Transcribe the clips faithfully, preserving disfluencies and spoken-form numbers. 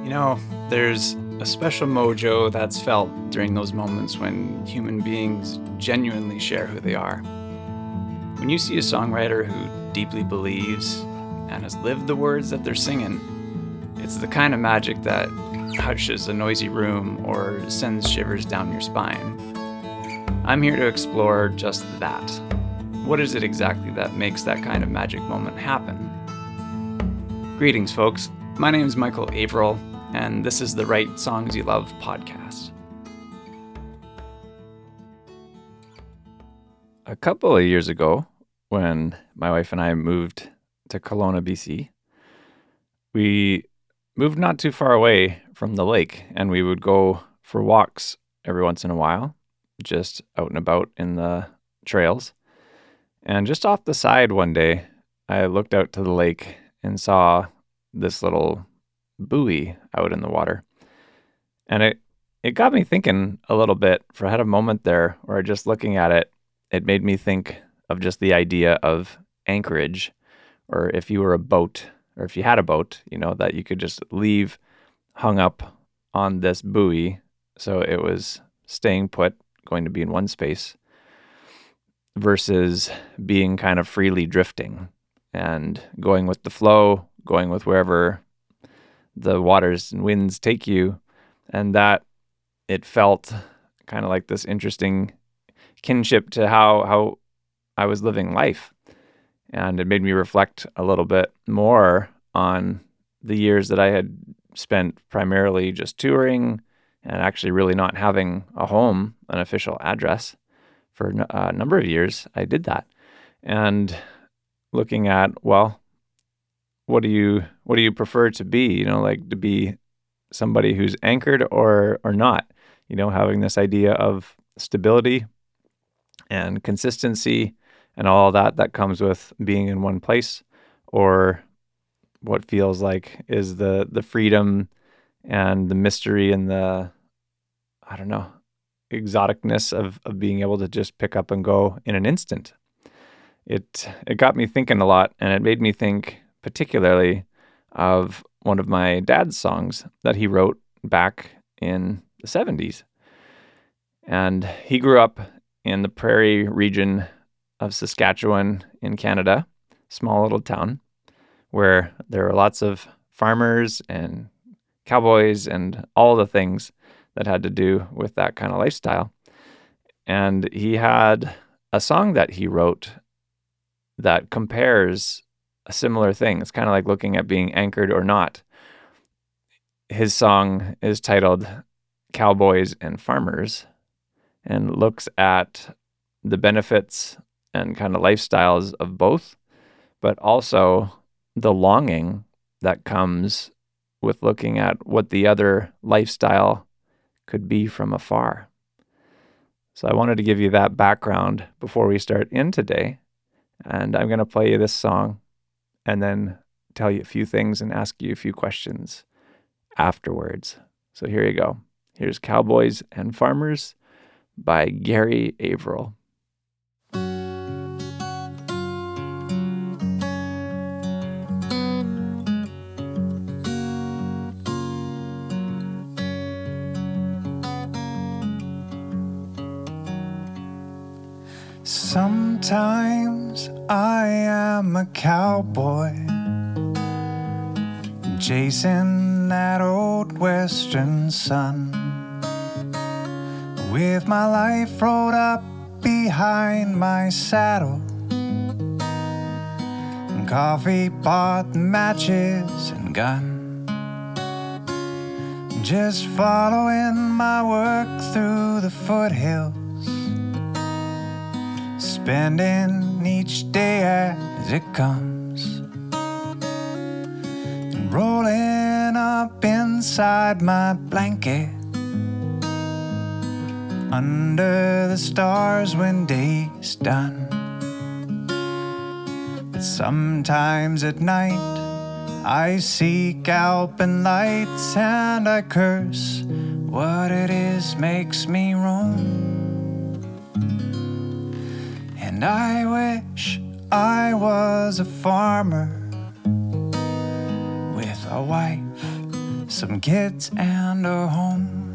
You know, there's a special mojo that's felt during those moments when human beings genuinely share who they are. When you see a songwriter who deeply believes and has lived the words that they're singing, it's the kind of magic that hushes a noisy room or sends shivers down your spine. I'm here to explore just that. What is it exactly that makes that kind of magic moment happen? Greetings, folks. My name is Michael Averill, and this is the Write Songs You Love podcast. A couple of years ago, when my wife and I moved to Kelowna, B C, we moved not too far away from the lake, and we would go for walks every once in a while, just out and about in the trails. And just off the side one day, I looked out to the lake and saw this little buoy out in the water. And it, it got me thinking a little bit. For I had a moment there where just looking at it, it made me think of just the idea of anchorage, or if you were a boat, or if you had a boat, you know, that you could just leave hung up on this buoy. So it was staying put, going to be in one space, versus being kind of freely drifting and going with the flow, going with wherever the waters and winds take you. And that it felt kind of like this interesting kinship to how, how I was living life. And it made me reflect a little bit more on the years that I had spent primarily just touring and actually really not having a home, an official address. For a number of years, I did that. And looking at, well, what do you what do you prefer to be? You know, like to be somebody who's anchored or or not? You know, having this idea of stability and consistency and all that that comes with being in one place, or what feels like is the the freedom and the mystery and the, I don't know, exoticness of, of being able to just pick up and go in an instant. It it got me thinking a lot, and it made me think particularly of one of my dad's songs that he wrote back in the seventies. And he grew up in the prairie region of Saskatchewan in Canada, small little town, where there are lots of farmers and cowboys and all the things that had to do with that kind of lifestyle. And he had a song that he wrote that compares a similar thing. It's kind of like looking at being anchored or not. His song is titled Cowboys and Farmers and looks at the benefits and kind of lifestyles of both, but also the longing that comes with looking at what the other lifestyle could be from afar. So I wanted to give you that background before we start in today. And I'm going to play you this song and then tell you a few things and ask you a few questions afterwards. So here you go. Here's Cowboys and Farmers by Gary Averill. Sometimes I am a cowboy, chasing that old western sun, with my life rolled up behind my saddle, coffee pot, matches, and gun, just following my work through the foothills, spending each day as it comes, and rolling up inside my blanket under the stars when day's done. But sometimes at night I seek Alpine lights and I curse what it is makes me roam. And I wish I was a farmer with a wife some kids and a home.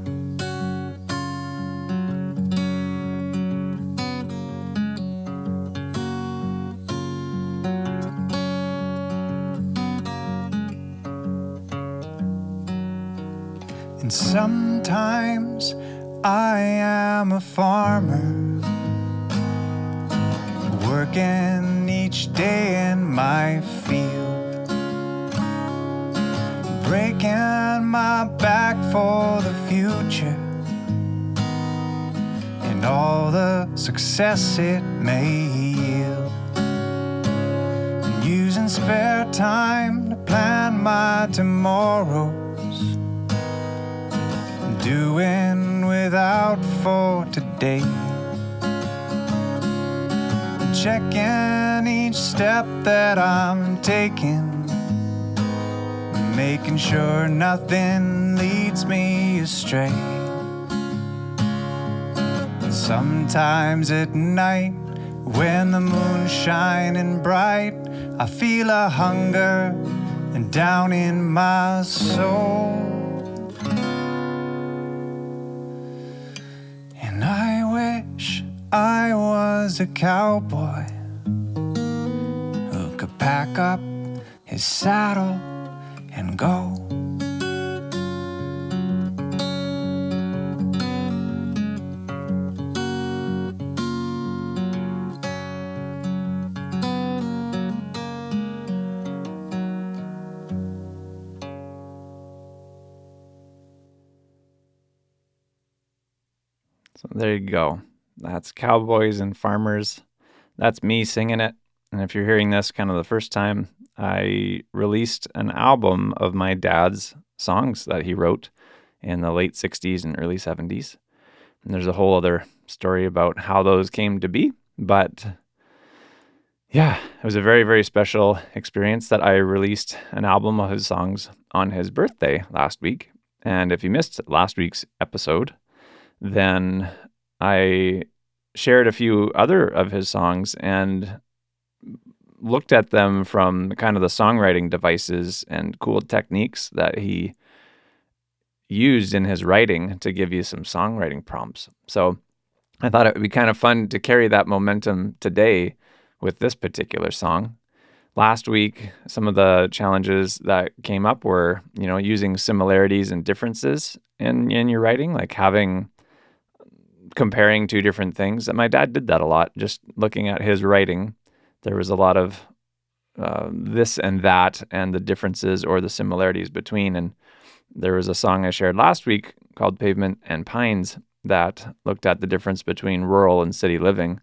And sometimes I am a farmer, working each day in my field, breaking my back for the future and all the success it may yield, and using spare time to plan my tomorrows, doing without for today, checking each step that I'm taking, making sure nothing leads me astray. And sometimes at night, when the moon's shining bright, I feel a hunger and down in my soul. And I wish I was a cowboy who could pack up his saddle and go. So there you go. That's Cowboys and Farmers. That's me singing it. And if you're hearing this kind of the first time, I released an album of my dad's songs that he wrote in the late sixties and early seventies. And there's a whole other story about how those came to be. But yeah, it was a very, very special experience that I released an album of his songs on his birthday last week. And if you missed last week's episode, then I shared a few other of his songs and looked at them from kind of the songwriting devices and cool techniques that he used in his writing to give you some songwriting prompts. So I thought it would be kind of fun to carry that momentum today with this particular song. Last week, some of the challenges that came up were, you know, using similarities and differences in, in your writing, like having comparing two different things. And my dad did that a lot. Just looking at his writing, there was a lot of uh, this and that and the differences or the similarities between. And there was a song I shared last week called Pavement and Pines that looked at the difference between rural and city living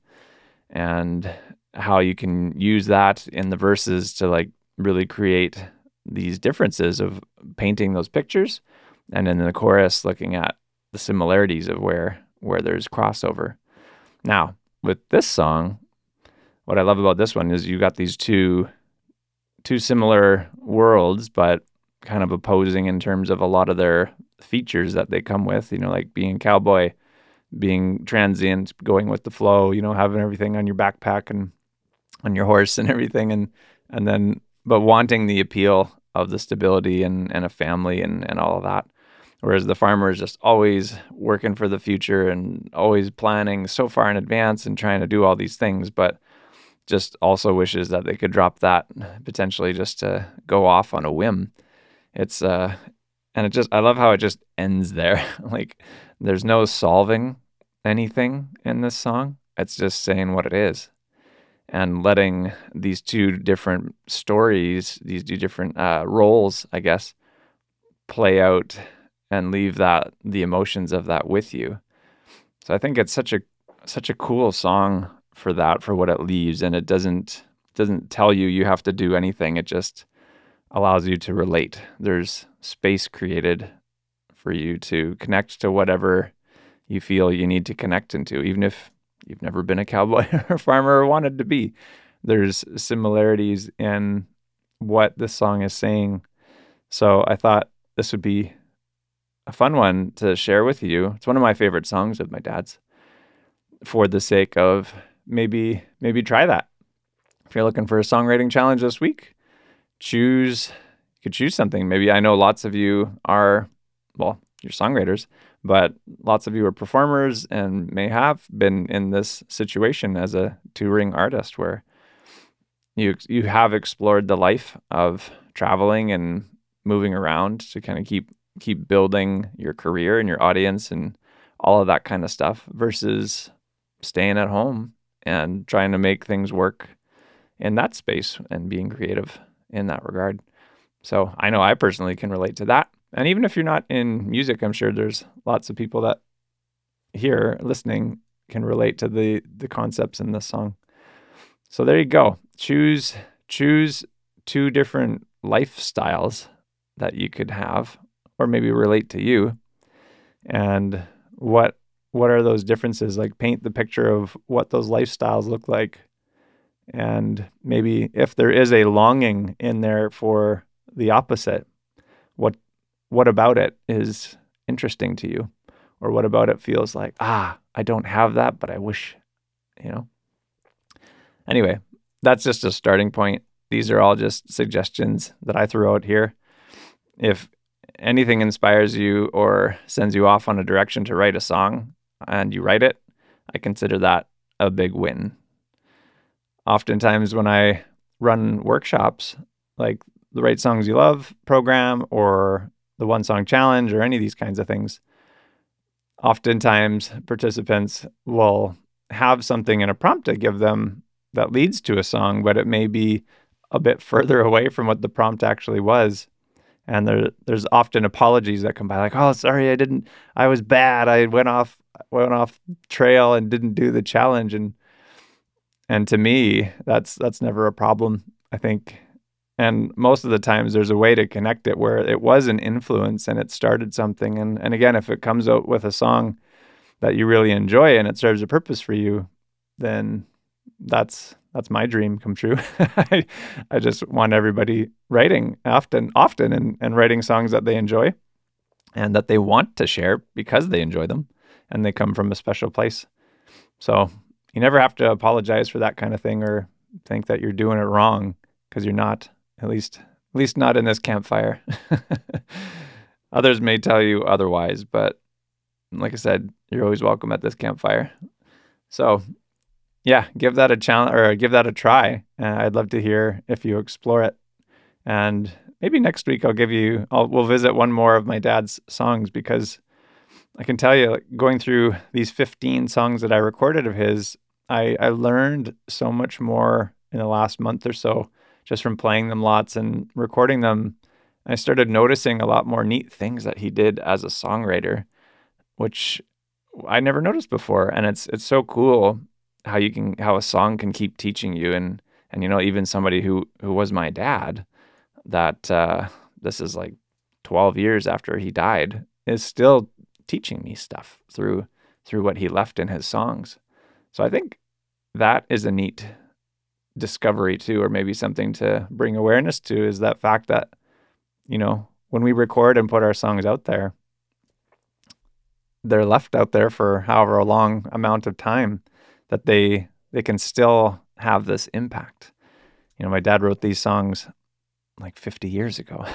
and how you can use that in the verses to like really create these differences of painting those pictures. And in the chorus, looking at the similarities of where where there's crossover. Now, with this song, what I love about this one is you got these two two similar worlds, but kind of opposing in terms of a lot of their features that they come with, you know, like being cowboy, being transient, going with the flow, you know, having everything on your backpack and on your horse and everything, and and then but wanting the appeal of the stability and, and a family and, and all of that. Whereas the farmer is just always working for the future and always planning so far in advance and trying to do all these things, but just also wishes that they could drop that potentially just to go off on a whim. It's, uh, and it just, I love how it just ends there. Like there's no solving anything in this song. It's just saying what it is and letting these two different stories, these two different uh, roles, I guess, play out and leave that the emotions of that with you. So I think it's such a such a cool song for that, for what it leaves, and it doesn't doesn't tell you you have to do anything. It just allows you to relate. There's space created for you to connect to whatever you feel you need to connect into, even if you've never been a cowboy or farmer or wanted to be. There's similarities in what this song is saying. So I thought this would be a fun one to share with you. It's one of my favorite songs of my dad's, for the sake of maybe maybe try that. If you're looking for a songwriting challenge this week, choose, you could choose something. Maybe I know lots of you are, well, you're songwriters, but lots of you are performers and may have been in this situation as a touring artist where you you have explored the life of traveling and moving around to kind of keep keep building your career and your audience and all of that kind of stuff versus staying at home and trying to make things work in that space and being creative in that regard. So I know I personally can relate to that. And even if you're not in music, I'm sure there's lots of people that here listening can relate to the the concepts in this song. So there you go. Choose choose two different lifestyles that you could have or maybe relate to you. And what what are those differences? Like paint the picture of what those lifestyles look like. And maybe if there is a longing in there for the opposite, what what about it is interesting to you? Or what about it feels like, ah, I don't have that, but I wish, you know? Anyway, that's just a starting point. These are all just suggestions that I threw out here. If anything inspires you or sends you off on a direction to write a song and you write it, I consider that a big win. Oftentimes when I run workshops, like the Write Songs You Love program or the One Song Challenge or any of these kinds of things, oftentimes participants will have something in a prompt I give them that leads to a song, but it may be a bit further away from what the prompt actually was. And there, there's often apologies that come by, like, "Oh, sorry, I didn't. I was bad. I went off, went off trail and didn't do the challenge." And and to me, that's that's never a problem, I think. And most of the times, there's a way to connect it where it was an influence and it started something. And and again, if it comes out with a song that you really enjoy and it serves a purpose for you, then that's that's my dream come true. I, I just want everybody writing often, often and, and writing songs that they enjoy and that they want to share because they enjoy them and they come from a special place. So you never have to apologize for that kind of thing or think that you're doing it wrong because you're not, at least, at least not in this campfire. Others may tell you otherwise, but like I said, you're always welcome at this campfire. So yeah, give that a challenge or give that a try. Uh, I'd love to hear if you explore it. And maybe next week I'll give you, I'll, we'll visit one more of my dad's songs because I can tell you, like, going through these fifteen songs that I recorded of his, I, I learned so much more in the last month or so just from playing them lots and recording them. I started noticing a lot more neat things that he did as a songwriter, which I never noticed before. And it's it's so cool how you can how a song can keep teaching you. And and you know, even somebody who who was my dad, that uh, this is like twelve years after he died, is still teaching me stuff through through what he left in his songs. So I think that is a neat discovery too, or maybe something to bring awareness to, is that fact that, you know, when we record and put our songs out there, they're left out there for however long amount of time that they they can still have this impact. You know, my dad wrote these songs like fifty years ago.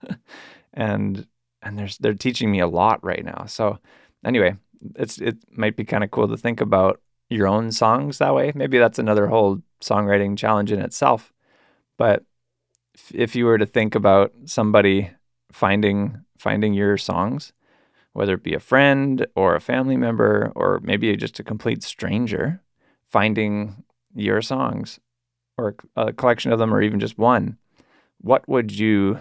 and and there's they're teaching me a lot right now. So anyway, it's it might be kind of cool to think about your own songs that way. Maybe that's another whole songwriting challenge in itself. But if, if you were to think about somebody finding finding your songs, whether it be a friend or a family member, or maybe just a complete stranger finding your songs or a collection of them, or even just one, what would you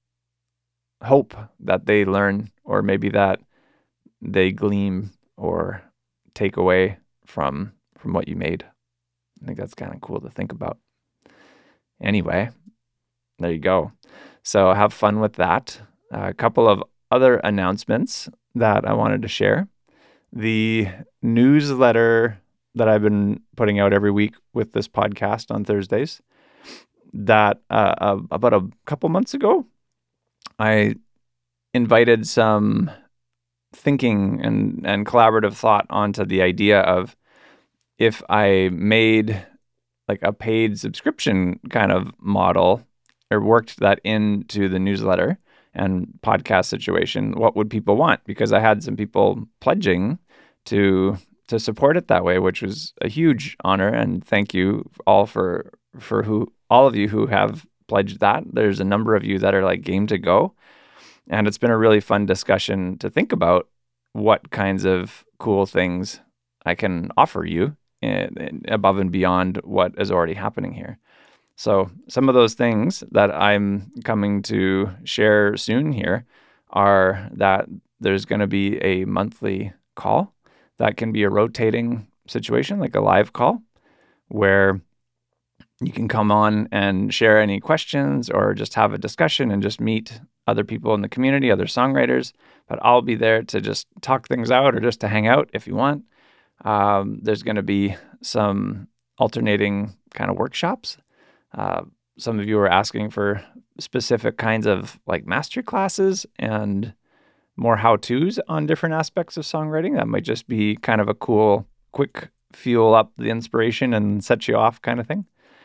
hope that they learn, or maybe that they glean or take away from from what you made? I think that's kind of cool to think about. Anyway, there you go. So have fun with that. Uh, a couple of other announcements that I wanted to share. The newsletter that I've been putting out every week with this podcast on Thursdays, that uh, uh, about a couple months ago, I invited some thinking and, and collaborative thought onto the idea of, if I made like a paid subscription kind of model or worked that into the newsletter and podcast situation, what would people want? Because I had some people pledging to to support it that way, which was a huge honor. And thank you all for for who all of you who have pledged that. There's a number of you that are like game to go. And it's been a really fun discussion to think about what kinds of cool things I can offer you in, in, above and beyond what is already happening here. So some of those things that I'm coming to share soon here are that there's going to be a monthly call that can be a rotating situation, like a live call, where you can come on and share any questions or just have a discussion and just meet other people in the community, other songwriters. But I'll be there to just talk things out or just to hang out if you want. Um, there's going to be some alternating kind of workshops. Uh, some of you are asking for specific kinds of like master classes and more how-tos on different aspects of songwriting. That might just be kind of a cool, quick fuel up the inspiration and set you off kind of thing.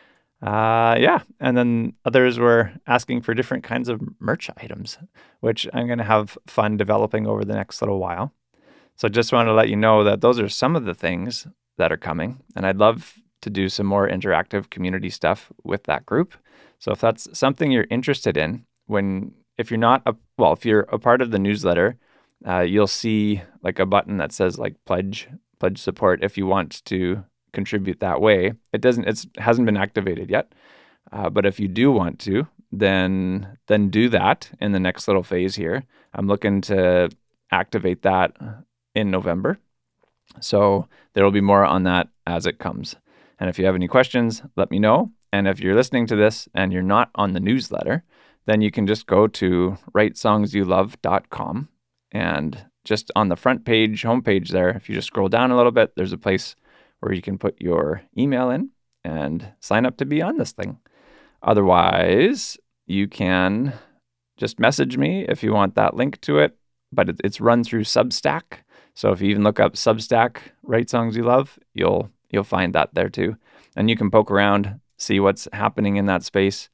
Uh, yeah. And then others were asking for different kinds of merch items, which I'm going to have fun developing over the next little while. So just want to let you know that those are some of the things that are coming. And I'd love to do some more interactive community stuff with that group. So if that's something you're interested in, when if you're not, a, well, if you're a part of the newsletter, uh, you'll see like a button that says like pledge, pledge support if you want to contribute that way. It doesn't, it's hasn't been activated yet. Uh, but if you do want to, then then do that in the next little phase here. I'm looking to activate that in November. So there will be more on that as it comes. And if you have any questions, let me know. And if you're listening to this and you're not on the newsletter, then you can just go to write songs you love dot com, and just on the front page, homepage there, if you just scroll down a little bit, there's a place where you can put your email in and sign up to be on this thing. Otherwise, you can just message me if you want that link to it, but it, it's run through Substack. So if you even look up Substack, Write Songs You Love, you'll you'll find that there too. And you can poke around, see what's happening in that space.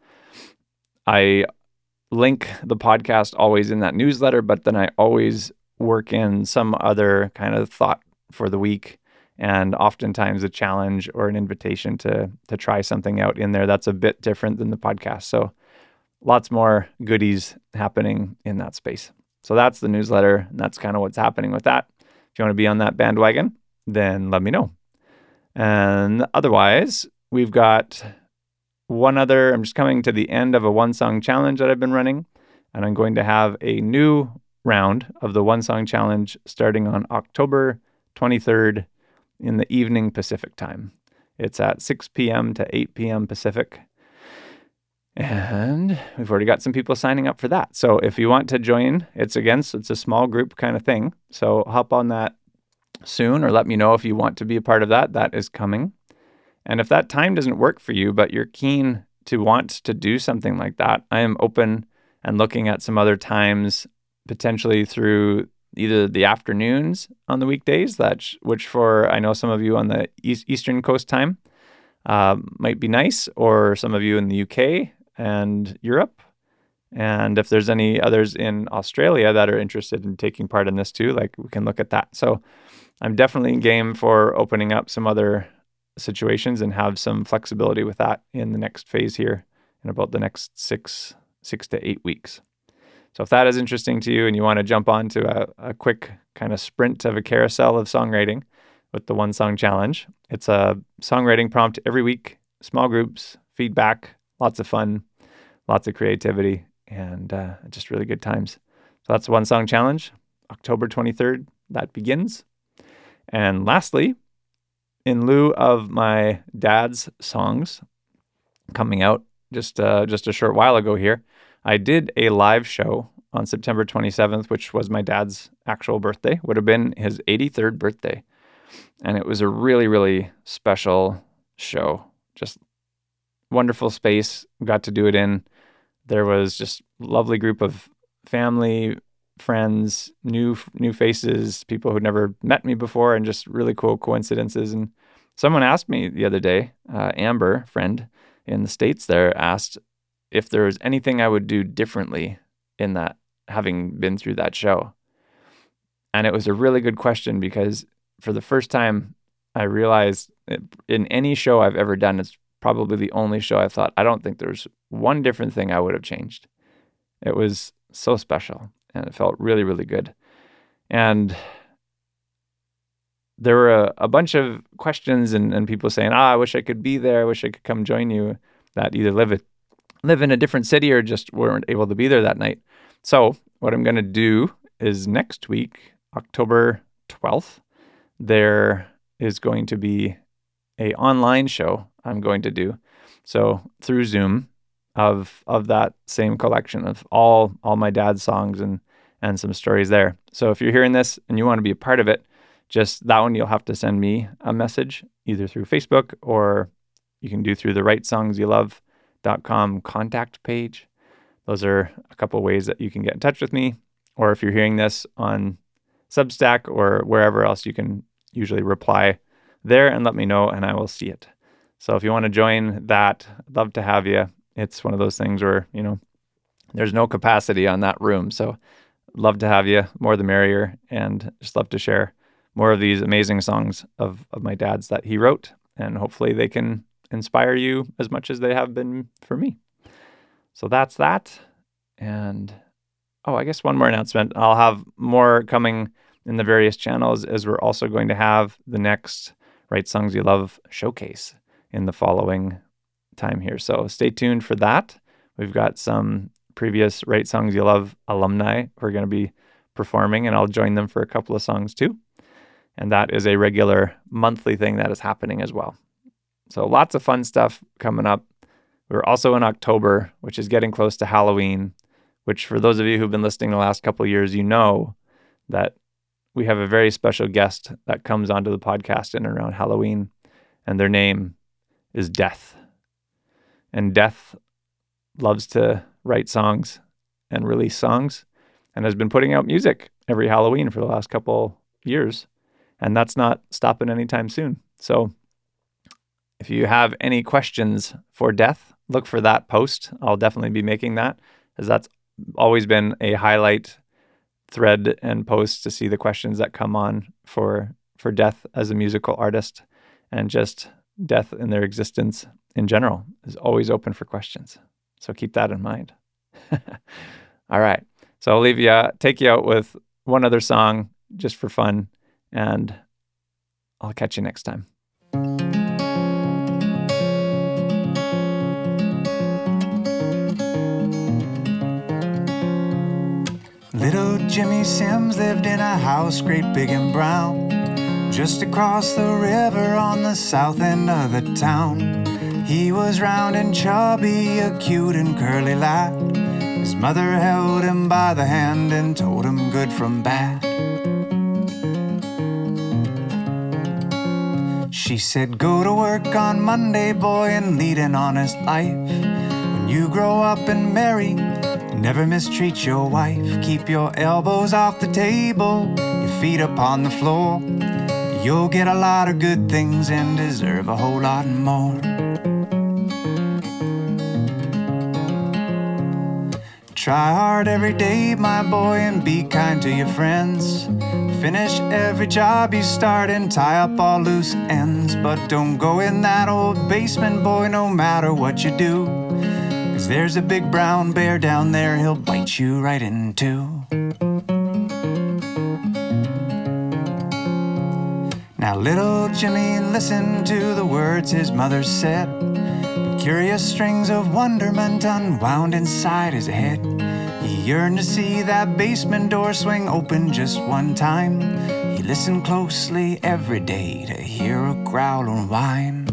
I link the podcast always in that newsletter, but then I always work in some other kind of thought for the week, and oftentimes a challenge or an invitation to to try something out in there that's a bit different than the podcast. So lots more goodies happening in that space. So that's the newsletter, and that's kind of what's happening with that. If you want to be on that bandwagon, then let me know. And otherwise, we've got one other, I'm just coming to the end of a one-song challenge that I've been running, and I'm going to have a new round of the one-song challenge starting on October twenty-third in the evening Pacific time. It's at six p.m. to eight p.m. Pacific. And we've already got some people signing up for that. So if you want to join, it's again, so it's a small group kind of thing. So hop on that soon, or let me know if you want to be a part of that. That is coming. And if that time doesn't work for you, but you're keen to want to do something like that, I am open and looking at some other times, potentially through either the afternoons on the weekdays, that sh- which for, I know some of you on the east, Eastern Coast time uh, might be nice, or some of you in the U K and Europe. And if there's any others in Australia that are interested in taking part in this too, like we can look at that. So I'm definitely game for opening up some other situations and have some flexibility with that in the next phase here in about the next six, six to eight weeks. So if that is interesting to you and you want to jump on to a, a quick kind of sprint of a carousel of songwriting with the One Song Challenge, it's a songwriting prompt every week, small groups, feedback, lots of fun, lots of creativity, and uh, just really good times. So that's One Song Challenge, October twenty-third, that begins. And lastly, in lieu of my dad's songs coming out just uh, just a short while ago here, I did a live show on September twenty-seventh, which was my dad's actual birthday, would have been his eighty-third birthday. And it was a really, really special show. Just wonderful space, got to do it in. There was just a lovely group of family, friends, new new faces, people who'd never met me before, and just really cool coincidences. And someone asked me the other day, uh, Amber, friend in the States there, asked, if there was anything I would do differently in that, having been through that show. And it was a really good question because for the first time, I realized in any show I've ever done, it's probably the only show I thought, I don't think there's one different thing I would have changed. It was so special and it felt really, really good. And there were a, a bunch of questions and, and people saying, ah, I wish I could be there. I wish I could come join you, that either live it, live in a different city or just weren't able to be there that night. So what I'm going to do is next week, October twelfth, there is going to be a online show I'm going to do. So through Zoom of of that same collection of all all my dad's songs and and some stories there. So if you're hearing this and you want to be a part of it, just that one you'll have to send me a message either through Facebook or you can do through the write songs you love dot com contact page. Those are a couple ways that you can get in touch with me. Or if you're hearing this on Substack or wherever else, you can usually reply there and let me know and I will see it. So if you want to join that, I'd love to have you. It's one of those things where, you know, there's no capacity on that room. So love to have you, more the merrier, and just love to share more of these amazing songs of, of my dad's that he wrote. And hopefully they can inspire you as much as they have been for me. So that's that. And, oh, I guess one more announcement. I'll have more coming in the various channels as we're also going to have the next Write Songs You Love showcase in the following time here. So stay tuned for that. We've got some previous Write Songs You Love alumni who are going to be performing, and I'll join them for a couple of songs too. And that is a regular monthly thing that is happening as well. So lots of fun stuff coming up. We're also in October, which is getting close to Halloween, which for those of you who've been listening the last couple of years, you know that we have a very special guest that comes onto the podcast in and around Halloween, and their name is Death. And Death loves to write songs and release songs and has been putting out music every Halloween for the last couple years. And that's not stopping anytime soon. So if you have any questions for Death, look for that post. I'll definitely be making that, as that's always been a highlight thread and post to see the questions that come on for for Death as a musical artist, and just Death in their existence in general is always open for questions. So keep that in mind. All right. So I'll leave you, take you out with one other song just for fun, and I'll catch you next time. Little Jimmy Sims lived in a house great big and brown, just across the river on the south end of the town. He was round and chubby, a cute and curly lad. His mother held him by the hand and told him good from bad. She said, go to work on Monday, boy, and lead an honest life. When you grow up and marry, never mistreat your wife. Keep your elbows off the table, your feet upon the floor. You'll get a lot of good things and deserve a whole lot more. Try hard every day, my boy, and be kind to your friends. Finish every job you start and tie up all loose ends. But don't go in that old basement, boy, no matter what you do. 'Cause there's a big brown bear down there, he'll bite you right in two. Now little Jimmy listened to the words his mother said. The curious strings of wonderment unwound inside his head. He yearned to see that basement door swing open just one time. He listened closely every day to hear a growl or whine.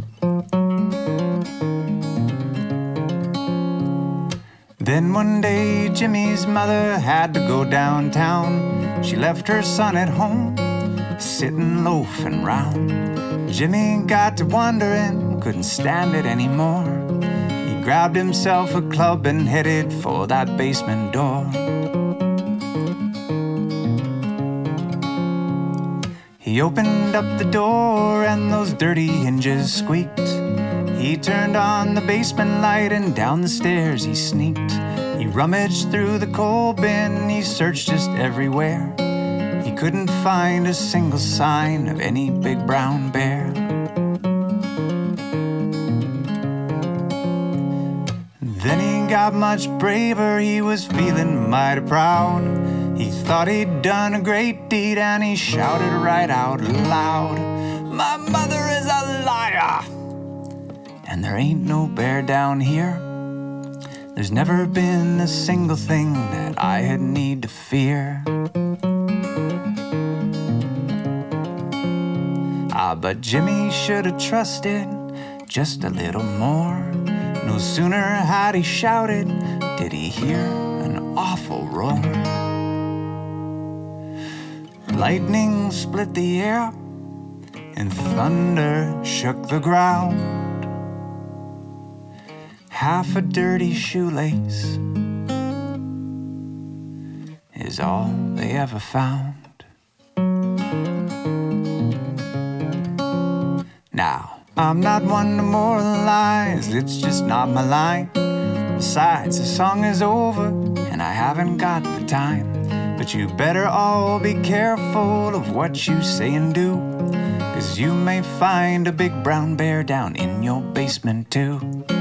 Then one day Jimmy's mother had to go downtown. She left her son at home, sitting loafing round. Jimmy got to wondering, couldn't stand it anymore. He grabbed himself a club and headed for that basement door. He opened up the door and those dirty hinges squeaked. He turned on the basement light and down the stairs he sneaked. He rummaged through the coal bin, he searched just everywhere. He couldn't find a single sign of any big brown bear. Then he got much braver, he was feeling mighty proud. He thought he'd done a great deed and he shouted right out loud, "My mother is a liar, and there ain't no bear down here. There's never been a single thing that I had need to fear." Ah, but Jimmy should have trusted just a little more. No sooner had he shouted, did he hear an awful roar. Lightning split the air, and thunder shook the ground. Half a dirty shoelace is all they ever found. Now, I'm not one to moralize, it's just not my line. Besides, the song is over, and I haven't got the time. But you better all be careful of what you say and do, 'cause you may find a big brown bear down in your basement too.